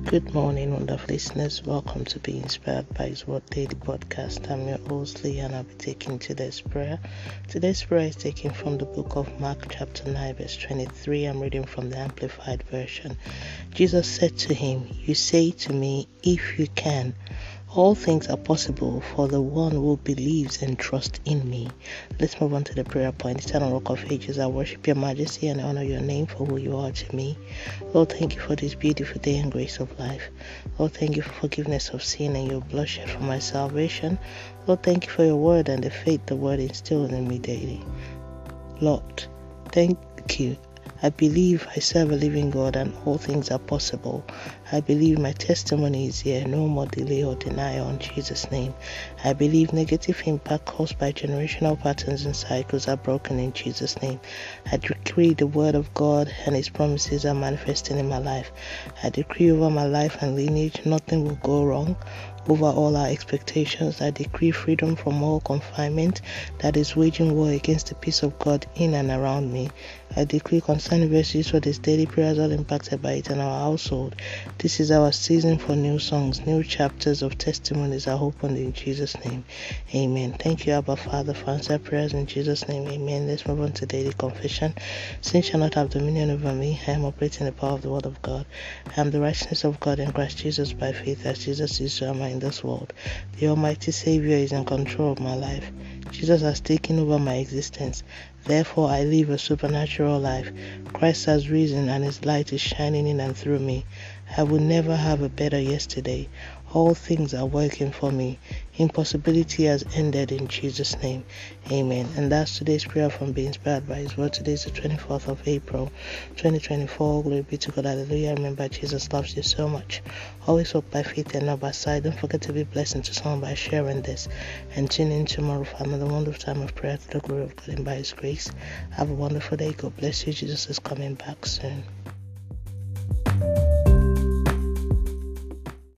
Good morning, wonderful listeners. Welcome to Be Inspired by His Word Daily Podcast. I'm your host, Lee, and I'll be taking today's prayer. Today's prayer is taken from the book of Mark, chapter 9, verse 23. I'm reading from the Amplified Version. Jesus said to him, "You say to me, if you can. All things are possible for the one who believes and trusts in me." Let's move on to the prayer point. Eternal Rock of Ages, I worship your majesty and honor your name for who you are to me. Lord, thank you for this beautiful day and grace of life. Lord, thank you for forgiveness of sin and your blood shed for my salvation. Lord, thank you for your word and the faith the word instilled in me daily. Lord, thank you. I believe I serve a living God and all things are possible. I believe my testimony is here, no more delay or denial in Jesus' name. I believe negative impact caused by generational patterns and cycles are broken in Jesus' name. I decree the word of God and his promises are manifesting in my life. I decree over my life and lineage nothing will go wrong. Over all our expectations, I decree freedom from all confinement that is waging war against the peace of God in and around me. I decree concerning verses for this daily prayers all impacted by it in our household. This is our season for new songs, new chapters of testimonies are opened in Jesus' name. Amen. Thank you, Abba Father, for answered prayers in Jesus' name. Amen. Let's move on to daily confession. Sin shall not have dominion over me. I am operating the power of the word of God. I am the righteousness of God in Christ Jesus by faith, as Jesus is, so am I in this world. The Almighty Savior is in control of my life. Jesus has taken over my existence. Therefore, I live a supernatural life. Christ has risen and his light is shining in and through me. I will never have a better yesterday. All things are working for me. Impossibility has ended in Jesus' name. Amen. And that's today's prayer from Be Inspired by His Word. Today is the 24th of April, 2024. Glory be to God. Hallelujah. Remember, Jesus loves you so much. Always walk by faith and not by sight. Don't forget to be blessing to someone by sharing this. And tune in tomorrow for another wonderful time of prayer to the glory of God and by His grace. Have a wonderful day. God bless you. Jesus is coming back soon.